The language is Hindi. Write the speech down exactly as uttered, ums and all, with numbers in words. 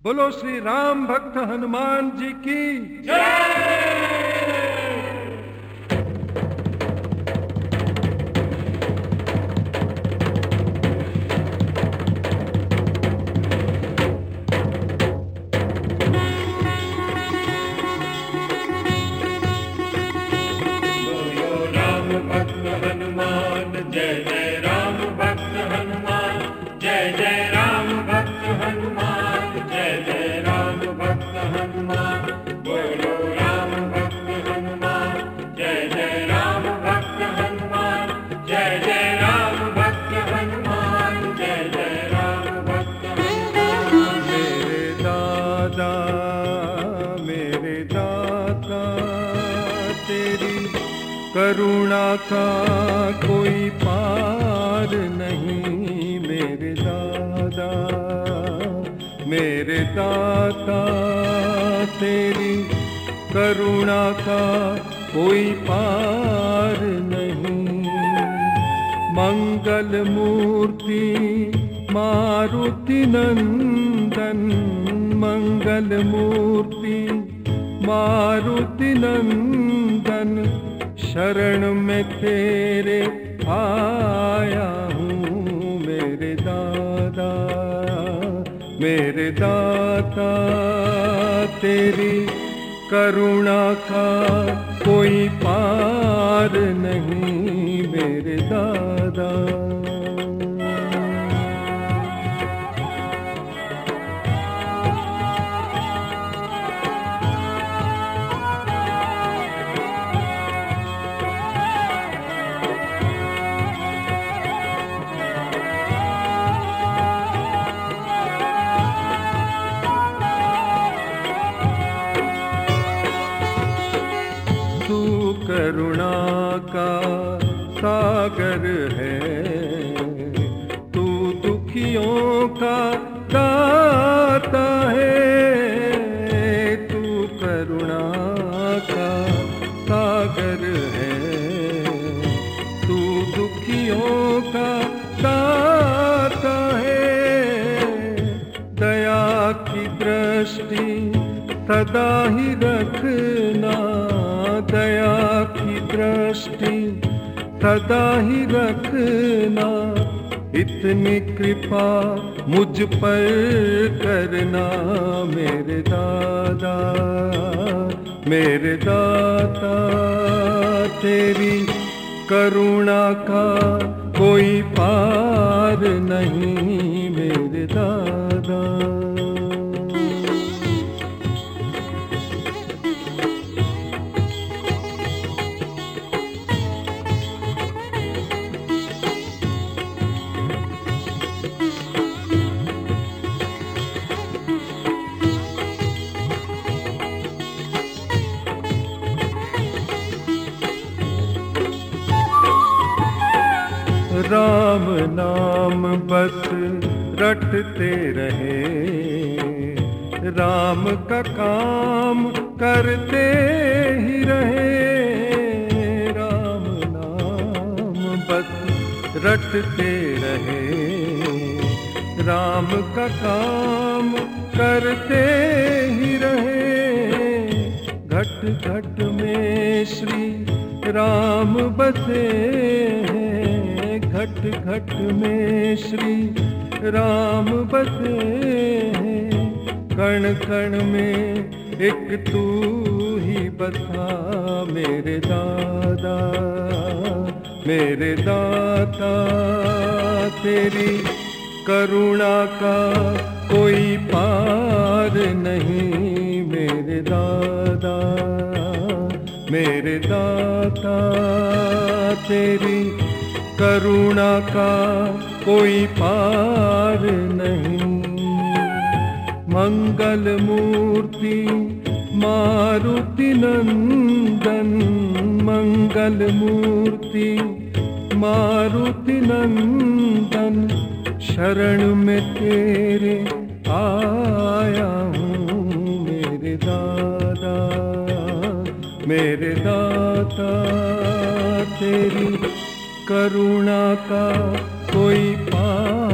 बोलो श्री राम भक्त हनुमान जी की जय। जय जय राम भक्त हनुमान, जय जय राम भक्त हनुमान, जय जय राम भक्त हनुमान। बोलो राम भक्त हनुमान, जय जय राम भक्त हनुमान, जय जय राम भक्त हनुमान, जय जय राम भक्त हनुमान। मेरे दादा मेरे दाता तेरी करुणा का कोई पार नहीं। मेरे दादा मेरे दाता तेरी करुणा का कोई पार नहीं। मंगल मूर्ति मारुति नंदन, मंगल मूर्ति मारुति नंदन, शरण में तेरे आया हूँ। मेरे दादा मेरे दाता तेरी करुणा का कोई पार नहीं। मेरे दादा करुणा का सागर है, तू दुखियों का दाता है। तू करुणा का सागर है, तू दुखियों का दाता है। दया की दृष्टि सदा ही रखना, दया की दृष्टि सदा ही रखना। इतनी कृपा मुझ पर करना। मेरे दादा मेरे दाता तेरी करुणा का कोई पार नहीं। मेरे दादा राम नाम बस रटते रहे, राम का काम करते ही रहे। राम नाम बस रटते रहे, राम का काम करते ही रहे। घट घट में श्री राम बसे हैं, घट घट में श्री राम बसे हैं। कण कण में एक तू ही बसा। मेरे दादा मेरे दाता तेरी करुणा का कोई पार नहीं। मेरे दादा मेरे दाता तेरी करुणा का कोई पार नहीं। मंगल मूर्ति मारुति नंदन, मंगल मूर्ति मारुति नंदन, शरण में तेरे आया हूँ। मेरे दादा मेरे दाता तेरी करुणा का कोई पार